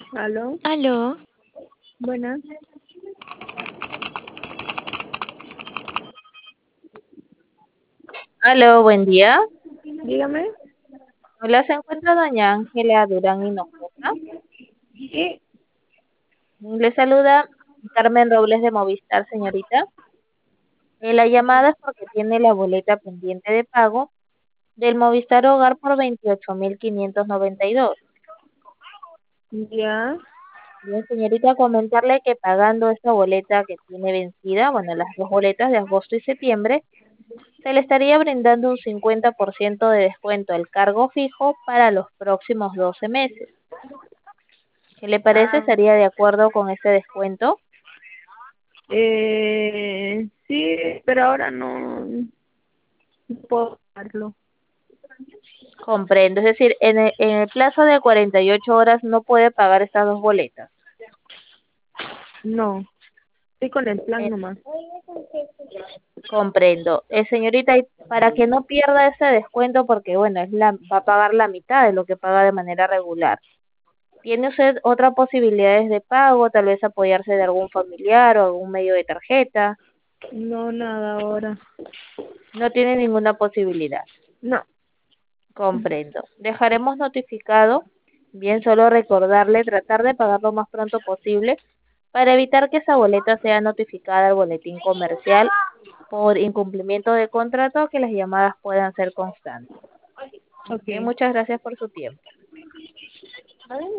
¿Aló? Aló, Buenas. Aló, buen día. Dígame. Hola, se encuentra doña Ángela Durán Hinojosa. Sí. Le saluda Carmen Robles de Movistar, señorita. La llamada es porque tiene la boleta pendiente de pago del Movistar Hogar por 28.592. Ya. Bien, señorita, comentarle que pagando esta boleta que tiene vencida, bueno, las dos boletas de agosto y septiembre, se le estaría brindando un 50% de descuento al cargo fijo para los próximos 12 meses. ¿Qué le parece? Ah, ¿Estaría de acuerdo con ese descuento? sí, pero ahora no puedo pagarlo. Comprendo. Es decir, en el plazo de 48 horas no puede pagar estas dos boletas. No, estoy con el plan Eh, nomás. comprendo. Señorita, y para que no pierda ese descuento, porque bueno, va a pagar la mitad de lo que paga de manera regular. ¿Tiene usted otras posibilidades de pago? Tal vez apoyarse de algún familiar o algún medio de tarjeta. No, nada ahora. No tiene ninguna posibilidad. No. Comprendo. Dejaremos notificado, bien solo recordarle tratar de pagar lo más pronto posible para evitar que esa boleta sea notificada al boletín comercial por incumplimiento de contrato o que las llamadas puedan ser constantes. Bien, Ok. muchas gracias por su tiempo.